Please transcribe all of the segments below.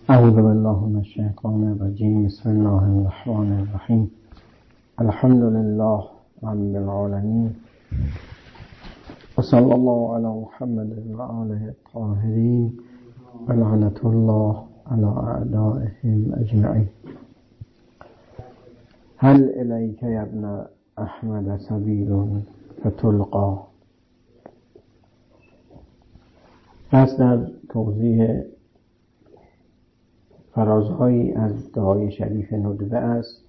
اعوذ بالله من الشیطان الرجیم. بسم الله الرحمن الرحیم. الحمد لله رب العالمین و صلی الله علی محمد و آله الطاهرین و لعنة الله علی اعدائهم اجمعین. هل الیک یا ابن احمد سبیل فتلقی. پس در توضیح فرازهایی از دعای شریف ندبه است.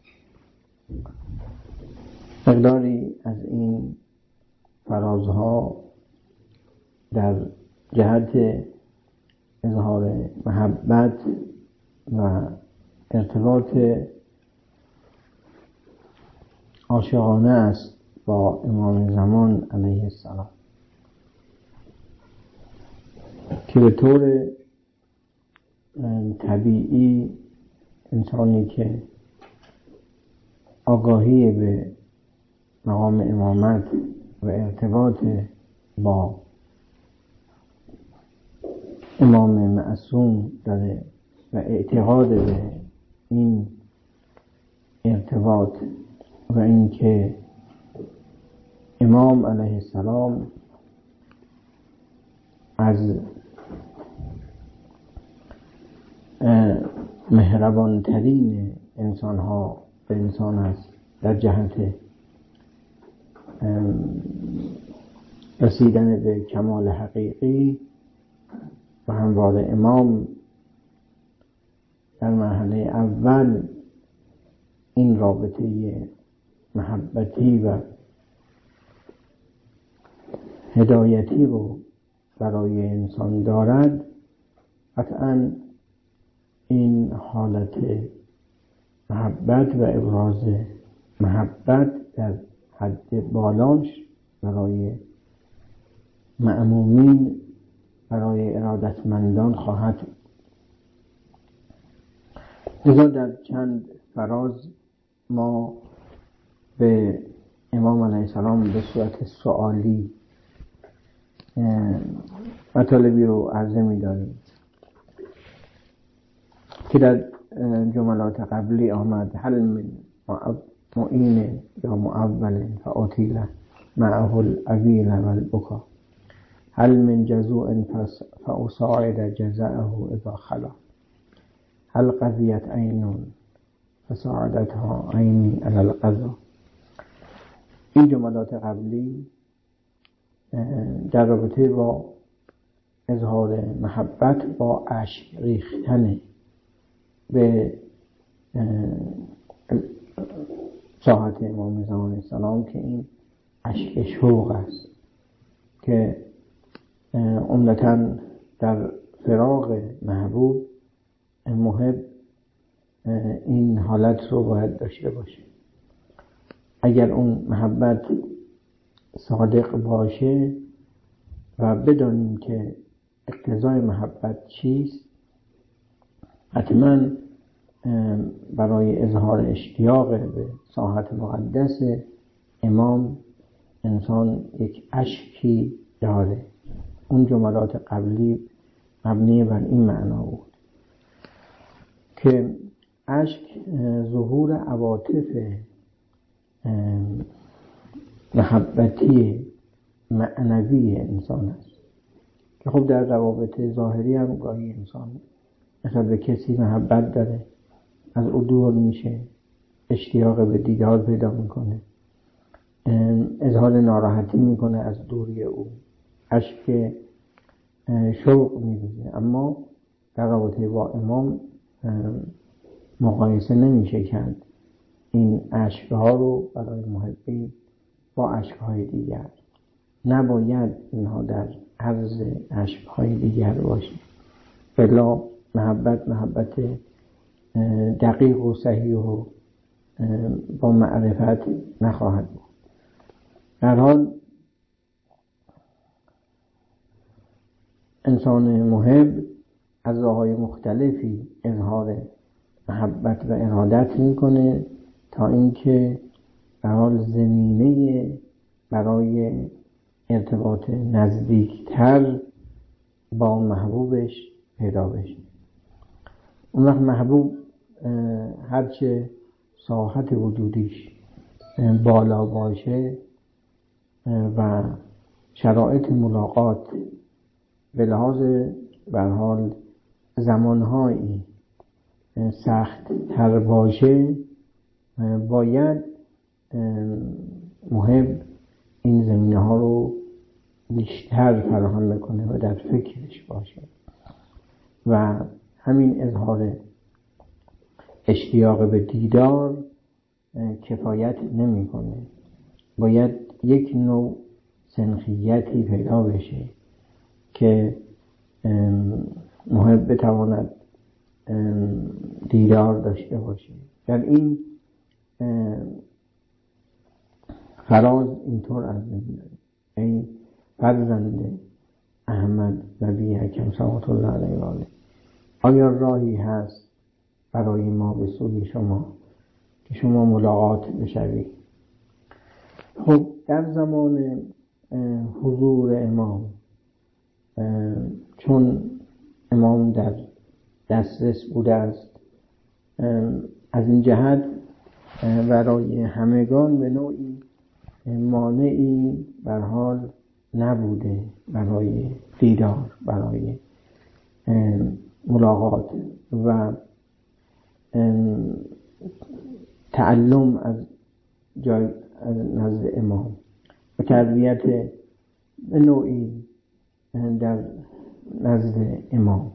مقداری از این فرازها در جهت اظهار محبت و ارتباط عاشقانه است با امام زمان علیه السلام، که به طور طبیعی انسانی که آگاهی به مقام امامت و ارتباط با امام معصوم داره و اعتقاد به این ارتباط و اینکه امام علیه السلام از مهربان ترین انسان ها به انسان است در جهت رسیدن به کمال حقیقی، و همواره امام در مرحله اول این رابطه محبتی و هدایتی رو برای انسان دارد. قطعاً این حالت محبت و ابراز محبت در حد بالاش برای مأمومین، برای ارادتمندان خواهد. لذا در چند فراز ما به امام علیه السلام به صورت سوالی مطالبی رو عرضه می داریم که در جملات قبلی آمد: هل من معین یا معول فآتیله معه العویل و البکا، هل من جزوع فأساعد جزاءه اذا خلا، هل قضیت عین فساعدتها عینی علی القضا. این جملات قبلی در رابطه با اظهار محبت با اشک ریختن به ساحت امام زمان السلام، که این اشک شوق است که عمدتاً در فراق محبوب محب این حالت رو باید داشته باشه. اگر اون محبت صادق باشه و بدانیم که اقتضای محبت چیست، حتما برای اظهار اشتیاق به ساحت مقدس امام انسان یک اشکی داره. اون جملات قبلی مبنی بر این معنا بود که اشک ظهور عواطف محبتی معنوی انسان است، که خب در روابط ظاهری هم گاهی انسان مثلا به کسی محبت داره، از او دور میشه، اشتیاق به دیدار پیدا میکنه، اظهار ناراحتی میکنه از دوری او، اشک شوق میریزه. اما در رابطه با امام مقایسه نمیشه کرد این اشکها رو برای محبی با اشکهای دیگر. نباید اینها در عرض اشکهای دیگر باشه، بلا محبت دقیق و صحیح و با معرفت نخواهد بود. در حال انسان محب از راه‌های مختلفی اظهار محبت و ارادت میکنه تا اینکه در حال زمینه برای ارتباط نزدیکتر با محبوبش پیدا بشه. اون وقت محبوب هرچه ساحت وجودیش بالا باشه و شرایط ملاقات به لحاظ به هر حال زمانهایی سخت تر باشه، باید محب این زمینه ها رو بیشتر فراهم میکنه و در فکرش باشه و همین اظهار اشتیاق به دیدار کفایت نمیکنه. باید یک نوع سنخیتی پیدا بشه که محب بتواند دیدار داشته باشه. در این فراز اینطور از می‌گوید: ای فرزند احمد نبی حکم صلوات الله علیه و آله، آیا راهی هست برای ما به سوی شما که شما ملاقات بشوید؟ خب در زمان حضور امام، چون امام در دسترس بوده است، از این جهت برای همگان به نوعی مانعی بر حال نبوده برای دیدار، برای ملاقات و تعلم از جای نزد امام و تربیت به نوعی در نزد امام.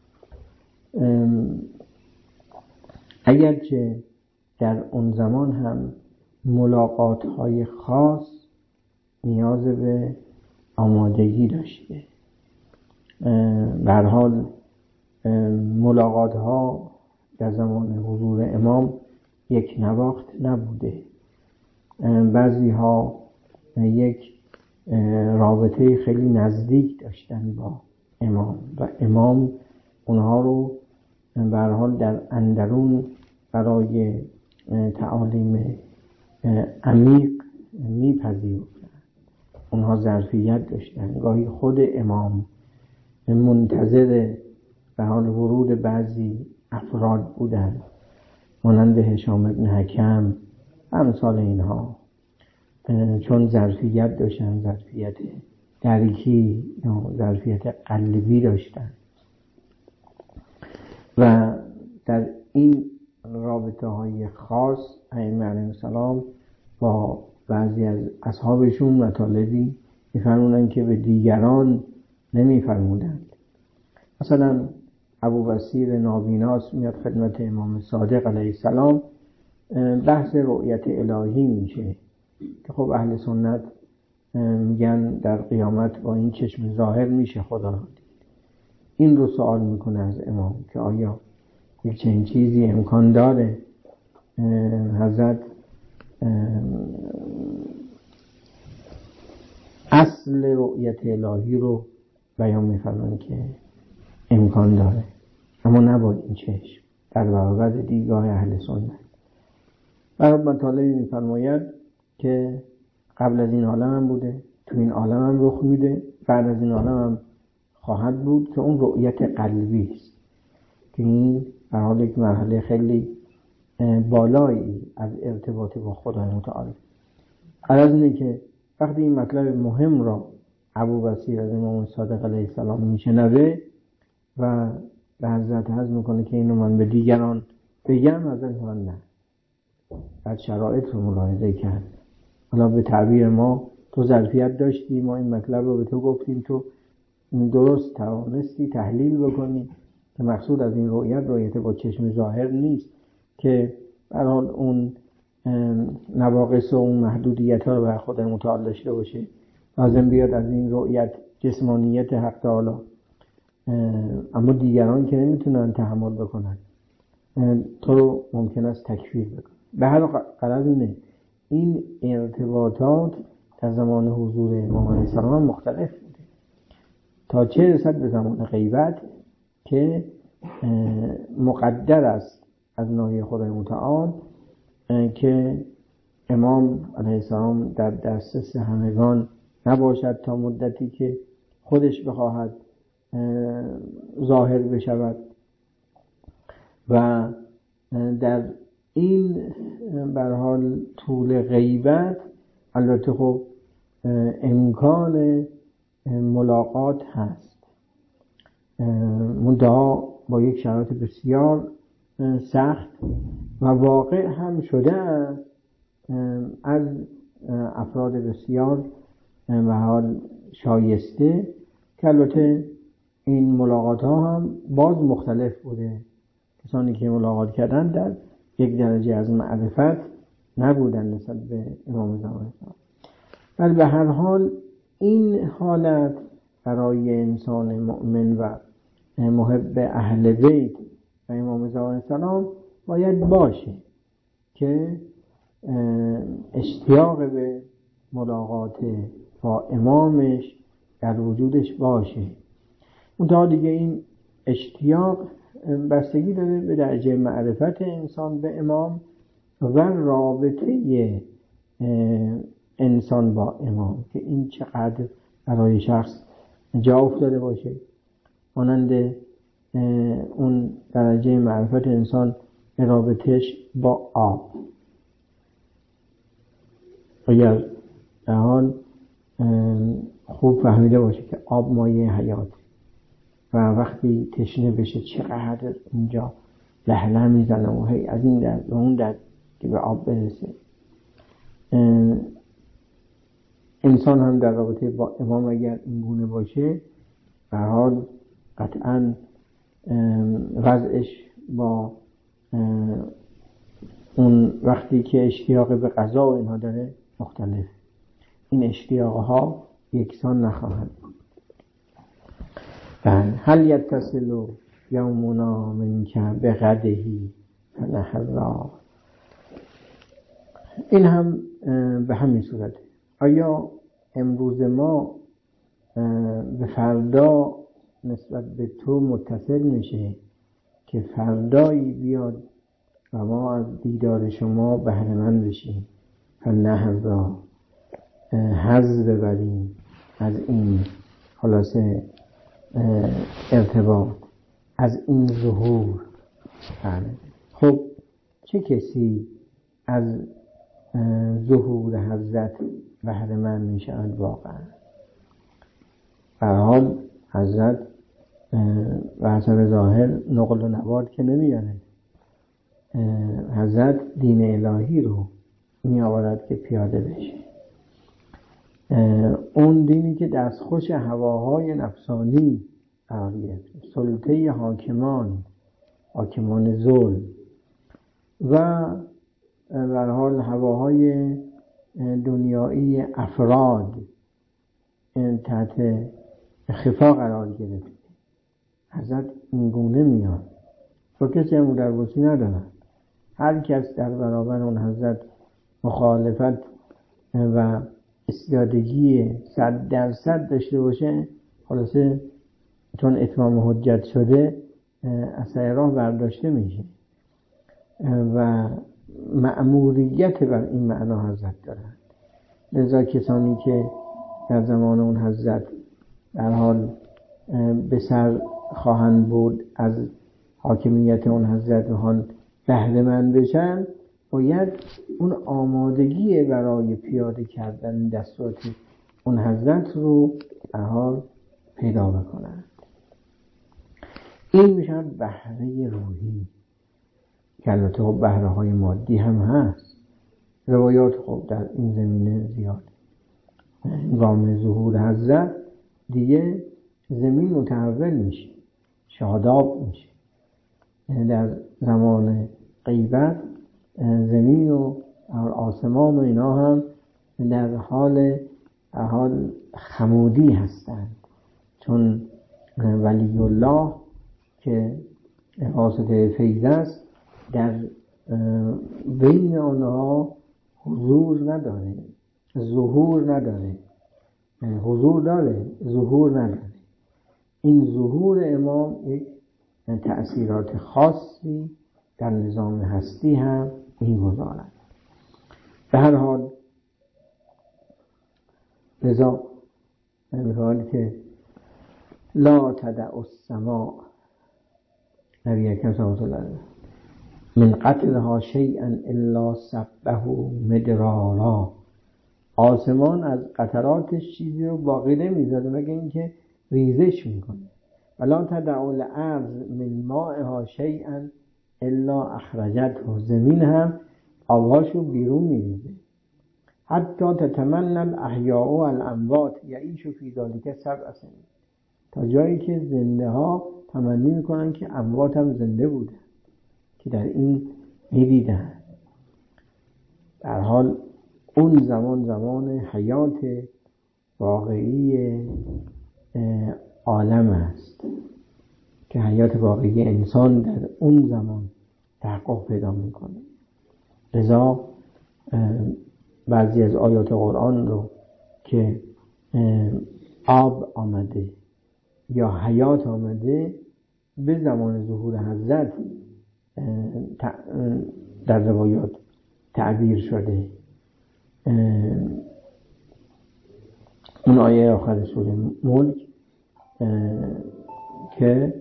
اگرچه در اون زمان هم ملاقات های خاص نیاز به آمادگی داشته، به هر حال ملاقات ها در زمان حضور امام یک نواخت نبوده. بعضی ها یک رابطه خیلی نزدیک داشتن با امام و امام اونها رو به هر حال در اندرون برای تعالیم عمیق میپذیرفتن. اونها ظرفیت داشتن. گاهی خود امام منتظر به حال ورود بعضی افراد بودن، مانند هشام ابن حکم امثال اینها، چون ظرفیت داشتن، ظرفیت درکی یا ظرفیت قلبی داشتن و در این رابطه های خاص ائمه علیهم السلام با بعضی از اصحابشون مطالبی میفرمودن که به دیگران نمیفرمودند. مثلا ابو بصیر نابیناس میاد خدمت امام صادق علیه السلام، بحث رؤیت الهی میشه که خب اهل سنت میگن در قیامت با این چشم ظاهر میشه خدا رو دید. این رو سوال میکنه از امام که آیا یک چنین چیزی امکان داره؟ حضرت اصل رؤیت الهی رو بیان میفرمایند که امکان داره، اما نباید این چشم در برابر دیدگاه اهل سنت. برای مطالبی میفرماید که قبل از این عالم هم بوده، تو این عالم هم رخ میده، بعد از این عالم هم خواهد بود، که اون رؤیت قلبی است که این در حال یک مرحله خیلی بالایی از ارتباط با خدای متعال. عرض اینه که وقتی این مطلب مهم را ابو بصیر از امام صادق علیه السلام میشنوه و به حضرت عرض میکنه که اینو من به دیگران بگم، حضرت من نه، بعد شرایط رو ملاحظه کرد. حالا به تعبیر ما تو ظرفیت داشتی، ما این مطلب رو به تو گفتیم، تو درست توانستی تحلیل بکنی که مقصود از این رؤیت با چشم ظاهر نیست که به هر حال اون نواقص و اون محدودیت ها رو بر خود متعال داشته باشه، لازم بیاد از این رؤیت جسمانیت حق تعالی، اما دیگران که نمیتونن تحمل بکنن تو رو ممکن است تکفیر بکن. به هر غرض اینه این ارتباطات در زمان حضور امام علیه السلام مختلف بوده تا چه رسد به زمان غیبت که مقدر است از ناحیه خدای متعال که امام علیه السلام در دسترس همگان نباشد تا مدتی که خودش بخواهد ظاهر بشود و در این به هر حال طول غیبت البته خب امکان ملاقات هست، منتها با یک شرایط بسیار سخت و واقع هم شده است از افراد بسیار به حال شایسته که البته این ملاقات ها هم باز مختلف بوده. کسانی که ملاقات کردن در یک درجه از معرفت نبودن نسبت به امام زمان. ولی به هر حال این حالت برای انسان مؤمن و محب اهل بیت و امام زمان السلام باید باشه که اشتیاق به ملاقات با امامش در وجودش باشه. اونطور دیگه این اشتیاق بستگی داره به درجه معرفت انسان به امام و رابطه انسان با امام که این چقدر برای شخص جا افتاده باشه. مانند اون درجه معرفت انسان به رابطهش با آب. اگر در حال خوب فهمیده باشه که آب مایه حیات و وقتی تشنه بشه چقدر اینجا لهله میزنه و هی از این در و اون در که به آب برسه. انسان هم در رابطه با امام اگر این گونه باشه به هر حال قطعاً وضعش با اون وقتی که اشتیاق به قضا و اینها داره مختلف. این اشتیاقها یکسان نخواهند بود. هل یتصل یومنا منک بغدهی فنحرا. این هم به همین صورته. آیا امروز ما به فردا نسبت به تو متصل میشه که فردایی بیاد و ما از دیدار شما بهره مند بشیم، فنحرا حظ ببریم از این خلاصه ارتباط، از این ظهور. خب چه کسی از ظهور حضرت بهره مند میشود واقعا؟ به هر حال حضرت به حسب ظاهر نقل و نبات که نمیاره. حضرت دین الهی رو می آورد که پیاده بشه، اون دینی که دستخوش هواهای نفسانی قرار گرفته، سلطه حاکمان ظلم و به هر حال هواهای دنیایی افراد تحت خفا قرار گرفته. حضرت این گونه میاد و کسی هم دربوسی ندارد. هر کس در برابر اون حضرت مخالفت و استیادگی 100% داشته باشه، خلاصه چون اتمام حجت شده از سر راه برداشته میشه و مأموریت بر این معنا حضرت دارند. لذا کسانی که در زمان اون حضرت در حال به سر خواهند بود از حاکمیت اون حضرت و حال بهره مند بشن، باید اون آمادگی برای پیاده کردن دستورات اون حضرت رو در حال پیدا بکنند. این میشه بهره روحی که البته خب بهره های مادی هم هست. روایات خب در این زمینه زیاد. گام ظهور حضرت دیگه زمین متحول میشه، شاداب میشه. در زمان غیبت زمین و آسمان و اینا هم در حال خمودی هستند، چون ولی الله که واسطه فیض است در بین آنها حضور نداره، ظهور نداره. حضور داره، ظهور نداره. این ظهور امام یک تأثیرات خاصی در نظام هستی هم می‌گذارد. به هر حال لذا می‌گوید که لا تدع السماء، نبی اکرم صلی الله علیه و من قتلها شیئا الا سبه مدرارا. آسمان از قطراتش چیزی رو باقی نمیذاره مگه اینکه ریزش میکنه. ولا تدع الارض من مائها شیئا الا اخرجته. زمین هم آبهاشو بیرون میریزه. حتی تتمنى الاحیاء و الاموات یعیش فی ذلک 7 سنین. تا جایی که زنده ها تمنی میکنن که اموات هم زنده بودن که در این میدیدن. در حال اون زمان حیات واقعی عالم است که حیات واقعی انسان در اون زمان تحقق پیدا میکنه. لذا بعضی از آیات قرآن رو که آب آمده یا حیات آمده به زمان ظهور حضرت در روایات تعبیر شده. اون آیه آخر سوره ملک که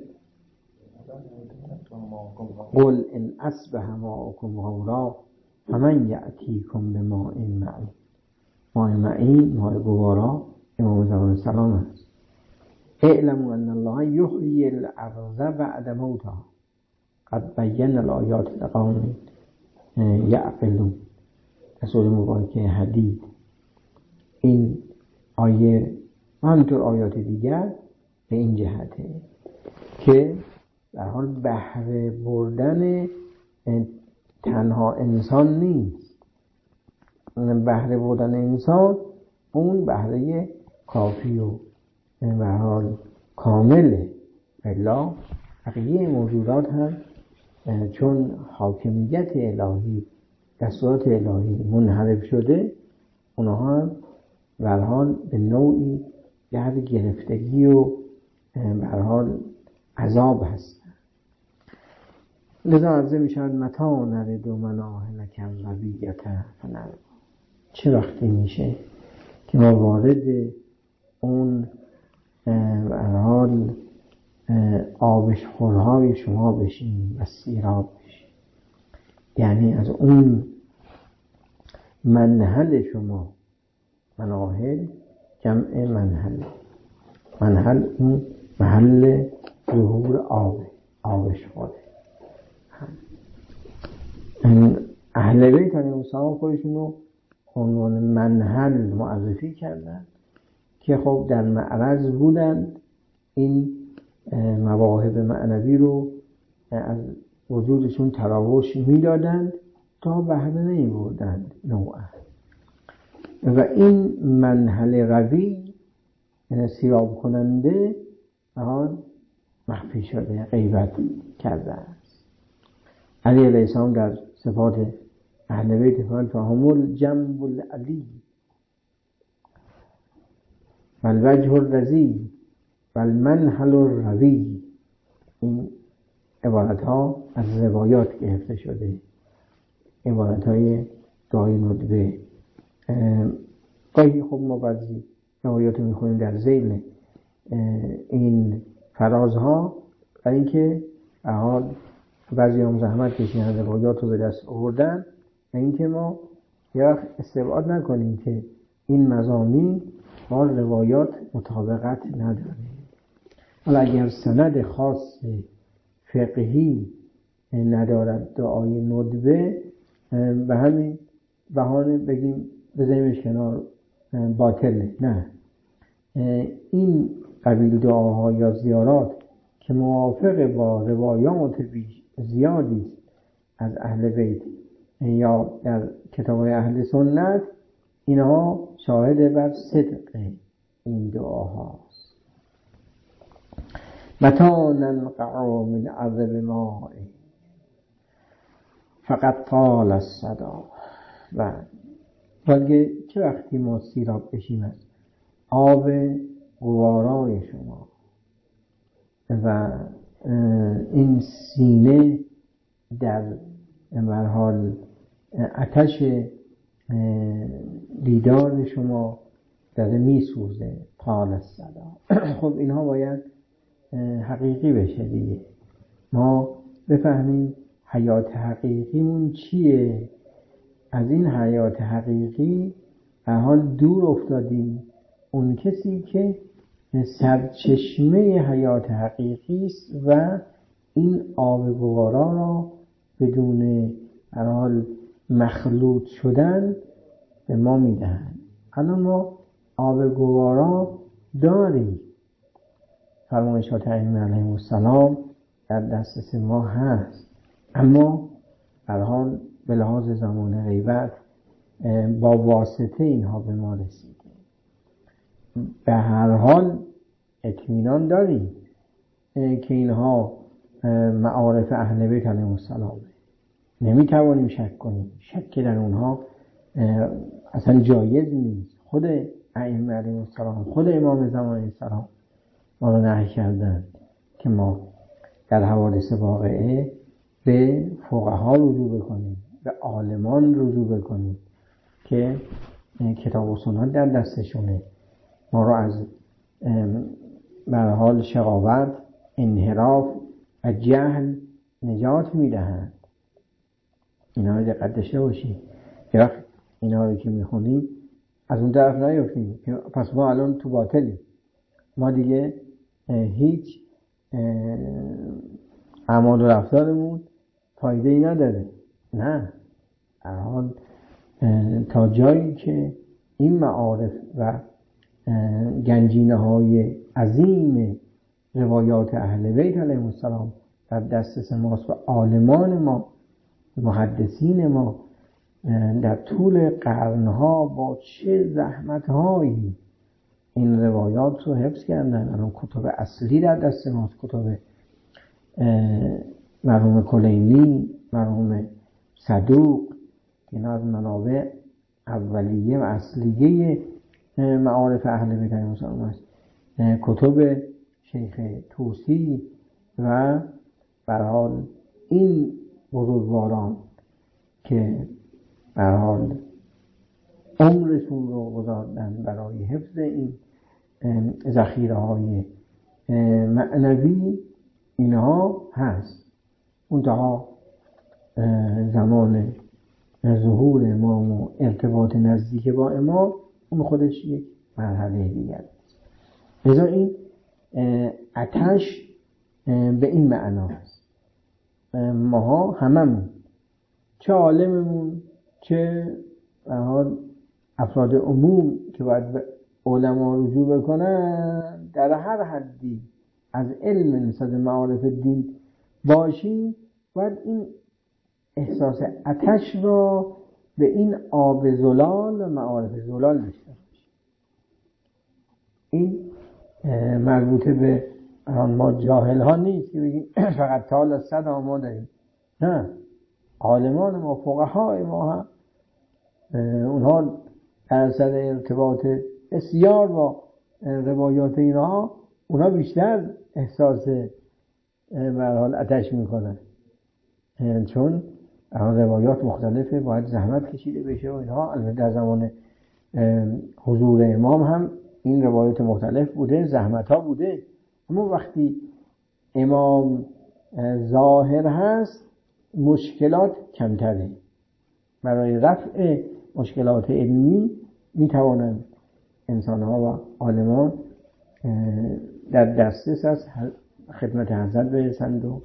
قل ان اصبح ماؤکم غورا فمن یأتیکم بماء معین. ماء معین، ماء گوارا، امام زمان السلام است. اعلموا ان الله یحیی الارض بعد موتها قد بین الآیات لقوم یعقلون. سوره مبارکه حدید. این آیه همینطور آیات دیگر به این جهته که در حال بهره بردن تنها انسان نیست. بهره بردن انسان اون بهره کافی و به حال کامله. الا بقیه موجودات هم چون حاکمیت الهی، دستورات الهی منحرف شده، اونها هم به هر حال به نوعی در گرفتگی و به هر حال عذاب هستن. لذا عرضه می شود متا نرد و مناهلک الربیت فنرد. چه وقتی میشه که ما وارد اون به هر حال آبش خورهای شما بشیم و سیراب بشیم، یعنی از اون منهل شما. مناهل جمع منهل اون محل ظهور آبش خوره. اهل بیت علیهم السلام خودشون رو عنوان منهل معرفی کردن که خب در معرض بودند این مواهب معنوی رو از وجودشون تراوش میدادند تا بهره نمیبردند نوعا. و این منهل روی سیراب کننده آن مخفی شده، غیبت کرده است. علی علیه السلام در صفات اهل بیت فرمود فهم الجنب العلی والوجه الرضی والمنهل الروی. این عبارت ها از روایات گرفته شده، عبارت های دعای ندبه. گاهی خب ما بعضی روایات رو میخونیم در ذیل این فرازها و اینکه بعضی هم زحمت کشیدن روایات رو به دست آوردن و اینکه ما یه وقت استبعاد نکنیم که این مضامین با روایات مطابقت نداره. حالا اگر سند خاص فقهی ندارد دعای ندبه، به همین بهانه بگیم بذاریمش کنار، باطله. نه، این قبیل دعاها یا زیارات که موافق با روایات زیادی از اهل بیت یا در کتاب‌های اهل سنت، اینها شاهد بر صدق این دعاهاست. متى ننقع من عذب ماء فقط طال الصدا. و بلکه چه وقتی ما سیراب بشیم از آب گوارای شما و این سینه در مرحال آتش دیدار شما داره میسوزه. طال الصدا. خب اینها باید حقیقی بشه دیگه. ما بفهمیم حیات حقیقیمون چیه؟ از این حیات حقیقی به حال دور افتادیم. اون کسی که سرچشمه حیات حقیقی است و این آب گوارا را بدون هر حال مخلوط شدن به ما میدهند. الان ما آب گوارا داریم، فرمایشات ائمه علیهم السلام در دسترس ما هست، اما به هر حال به لحاظ زمان غیبت با واسطه اینها به ما رسیده. به هر حال اطمینان داریم که اینها معارف اهل بیت علیهم السلام، نمیتوانیم شک کنیم. شک در اونها اصلا جایز نیست. خود ائمه علیهم السلام، خود امام زمان علیه السلام ما رو نهی کردن که ما در حوادث واقعه به فقها رجوع بکنیم، به عالمان رجوع بکنیم که کتاب و سنت در دستشونه، ما رو از به هر حال شقاوت، انحراف و جهل نجات میدهند. اینا رو دقت داشته باشید. یا اینا رو که میخونیم از اون طرف نیفتیم پس ما الان تو باطلیم، ما دیگه هیچ اعمال و رفتارمون فایده ای نداره. نه، الان تا جایی که این معارف و گنجینه های عظیم روایات اهل بیت علیهم السلام در دسترس ماست و عالمان ما، محدثین ما در طول قرنها با چه زحمت‌هایی این روایات رو حفظ کردن. الان کتب اصلی در دست ماست، کتب مرحوم کلینی، مرحوم صدوق، اینا از منابع اولیه و اصلیه معارف اهل بیت علیهم السلام است. کتب شیخ طوسی و به هر حال این بزرگواران که به هر حال عمرشون رو گذاردن برای حفظ این ذخیره های معنوی، اینها هست. منتها زمان ظهور امام و ارتباط نزدیک با امام اون خودش یک مرحله دیگر است. لذا این آتش به این معنا است. ماها هممون، چه عالممون چه افراد عموم که باید به علما رجوع بکنن، در هر حدی از علم نسبت معارف دین باشیم، باید این احساس آتش را به این آب زلال و معارف زلال داشته باشیم. این مربوطه به ما جاهل ها نیست که بگیم فقط تال از 100 ما داریم. نه، عالمان ما، فقهای ما هم اونها در صد ارتباط بسیار با روایات اینها، اونها بیشتر احساس به هر حال آتش میکنن، چون روایات مختلفه، باید زحمت کشیده بشه و اینها. البته در زمان حضور امام هم این روایات مختلف بوده، زحمت ها بوده، اما وقتی امام ظاهر هست مشکلات کمتره. برای رفع مشکلات علمی میتوانند انسان ها و عالمان در دسترس از خدمت حضرت برسند و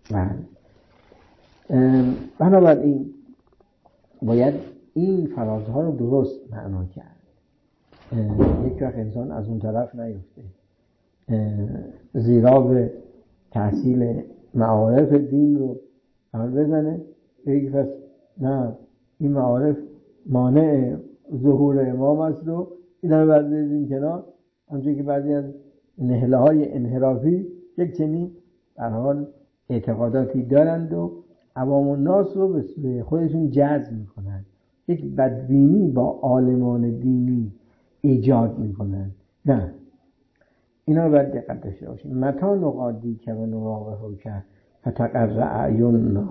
بنابراین باید این فرازها رو درست معنا کرد. یک وقت انسان از اون طرف نیفته، زیرا به تحصیل معارف دین رو بزنه، یک پس نه، این معارف مانع ظهور امام است و این رو بردازیم کنار. همچون که بعضی از نهله های انحرافی یک چنین در حال اعتقاداتی دارند و عوام الناس رو به سوی خودشون جذب میکنند، یک بدبینی با عالمان دینی ایجاد میکنند. نه، اینا رو باید دقت داشته باشیم. متا نقادی که و نراوه که فتقر اعیوننا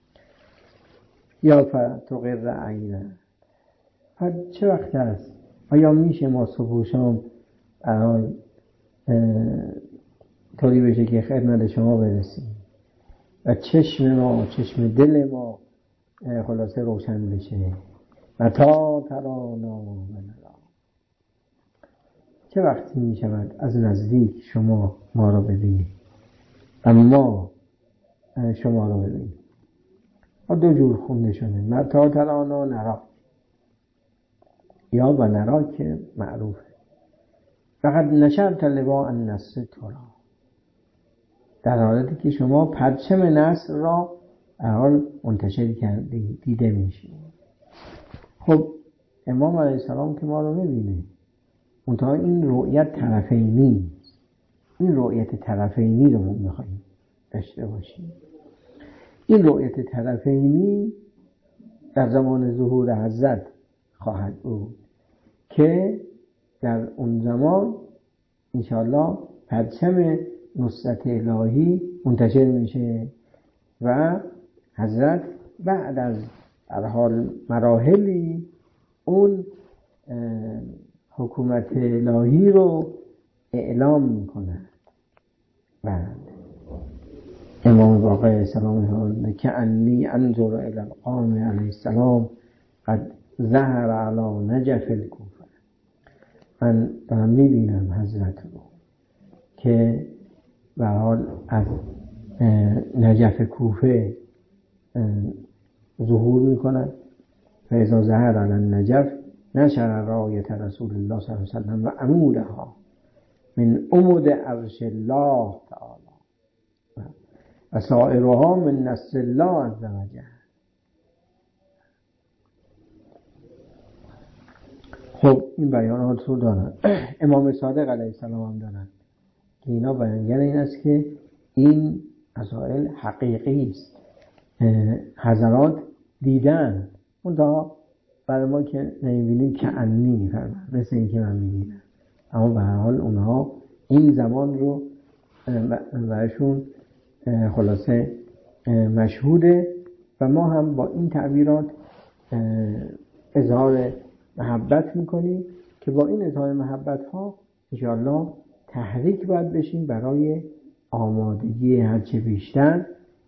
یا فتقر عینا. چه وقت است؟ آیا میشه ما صبح و شام طوری بشه که خدمت شما برسیم؟ و چشم ما، چشم دل ما خلاصه روشن بشه. متی ترانا ونرا. چه وقتی می شود از نزدیک شما ما را ببینید و ما شما را ببینید. دو جور خونده شده، متی ترانا نرا یا و نرا که معروفه. فقط نشرت لواء النصر ترا، در حالتی که شما پرچم نصر را در حال منتشر کردید، دیده میشید. خب امام علیه السلام که ما رو میبینه، منتها این رؤیت طرفینی، این رؤیت طرفینی رو ما میخواییم داشته باشیم. این رؤیت طرفینی در زمان ظهور حضرت خواهد بود که در اون زمان انشاءالله پرچم نصرت الهی منتشر میشه و حضرت بعد از در حال مراحلی اون حکومت الهی رو اعلام میکنه. و امام باقر سلام الله که انی انظر الی القام علیه السلام قد ظهر علی نجف الکوفه. من دارم میبینم حضرت رو که به حال از نجف کوفه ظهور میکنند. فاذا ظهر علی النجف نشر رایت رسول الله صلی الله علیه وسلم و عمودها من عمود عرش الله تعالی و سائرها من نصر الله عز وجل. خب این بیانات رو دارن، امام صادق علیه السلام هم دارن که اینا بیانگر این است که این مسائل حقیقی است. حضرات دیدن، منتها برای ما که نمیبینیم که انی میفرمن، مثل این که من میبینم، اما به هر حال اونها این زمان رو برایشون خلاصه مشهوده و ما هم با این تعبیرات اظهار محبت میکنیم که با این اظهار محبت ها انشاءالله تحریک باید بشیم برای آمادگی هرچه بیشتر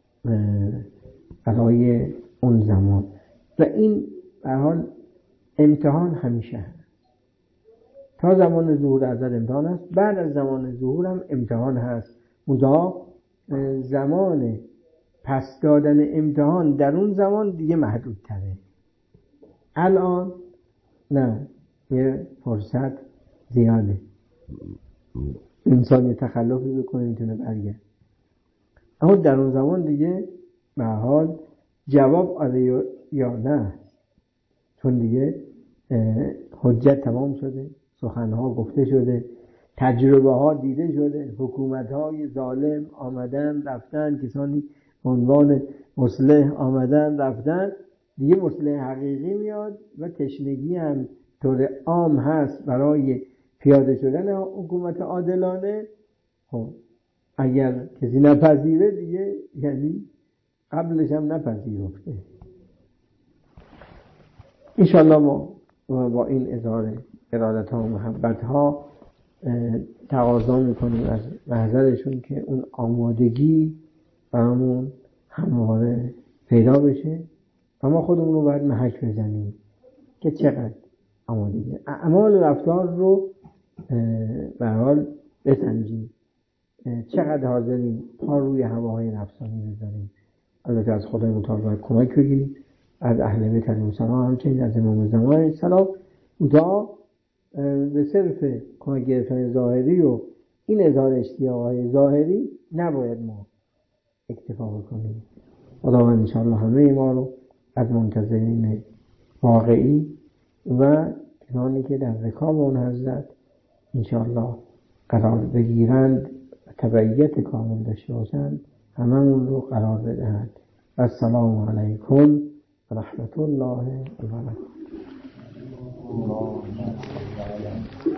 برای اون زمان. و این به هر حال امتحان همیشه هست. تا زمان ظهور حضرت امتحان هست، بعد از زمان ظهور هم امتحان هست. منتها زمان پس دادن امتحان در اون زمان دیگه محدود تره. الان نه، یه فرصت زیاده، انسان یه تخلفی بکنه میتونه برگرد، اما در اون زمان دیگه به هر حال جواب آره یا نه، چون دیگه حجت تمام شده، سخنها گفته شده، تجربه ها دیده شده، حکومت های ظالم آمدن رفتن، کسانی عنوان مصلح آمدن رفتن، دیگه مصلح حقیقی میاد و تشنگی هم طور عام هست برای پیاده شدن حکومت عادلانه. خب اگر کسی نپذیره دیگه یعنی قبلش هم نپذیرفته. انشاءالله ما با این اظهار ارادت ها و محبت ها تقاضا میکنیم از محضرشون که اون آمادگی برامون همواره پیدا بشه و ما خودمون رو باید محک بزنیم که چقدر آمادگی اعمال و رفتار رو به هر حال بسنجیم، چقدر حاضریم پا روی هواهای نفسانی بذاریم. البته از خدای متعال باید کمک بگیریم، از اهل بیت علیهم السلام، همچنین از امام زمان علیه السلام، تا به صرف کمک گرفتن ظاهری و این اظهار اشتیاق‌های ظاهری نباید ما اکتفا بکنیم. خداوند انشاءالله همه ما رو از منتظرین واقعی و کسانی که در رکاب اون حضرت انشاءالله قرار بگیرند و تبعیت کامل داشته باشند هممون رو قرار بدهند. السلام علیکم و رحمت الله و برکاته.